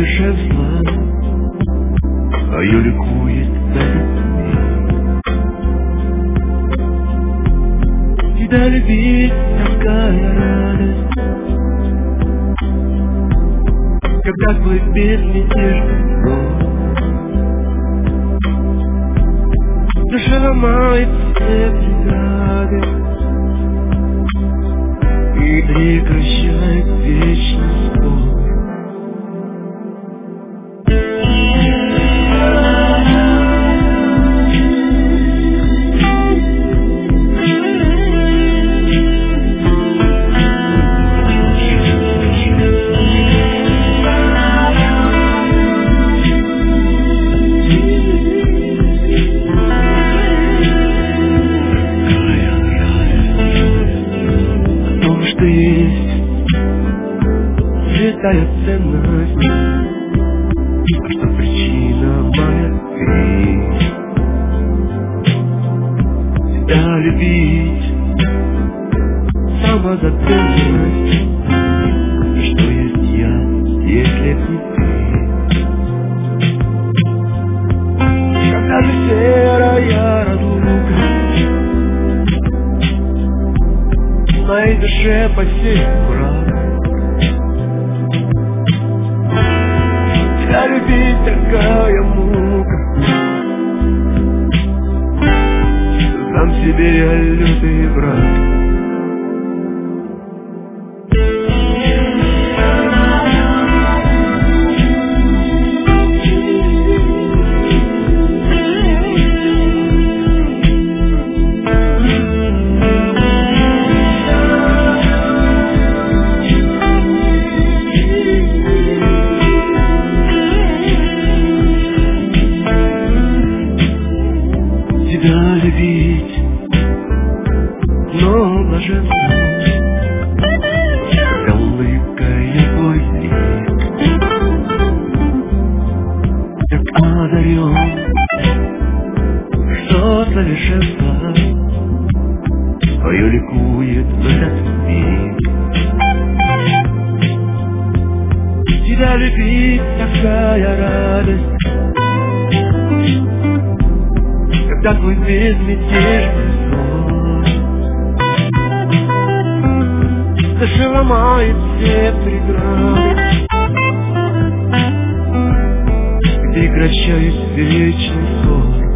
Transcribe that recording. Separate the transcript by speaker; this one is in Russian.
Speaker 1: совершенства, а ее ликует этот мир. Тебя любить такая радость, когда твой безмятежный сон душа ломает все преграды и прекращает вечный спор. Святая ценность, а что причина моя грех. Тебя любить, самозабвенность, и что есть я, если б не ты. Когда же серая разлука в моей душе посеет мрак, тебя любить такая мука, сам себе я лютый враг. Тебя любить, но блаженно, когда улыбкой твой лик, так одарен, что совершенство твое ликует в этот миг. Тебя любить такая радость, когда твой безмятежный сон душа ломает все преграды, прекращает вечный сон.